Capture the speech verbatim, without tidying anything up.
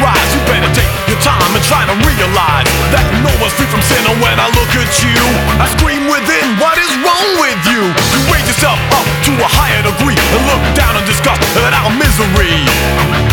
rise. You better take your time and try to realize that no one's free from sin. And when I look at you, I scream within, what is wrong with you? You raise yourself up to a higher degree and look down and disgust at our misery.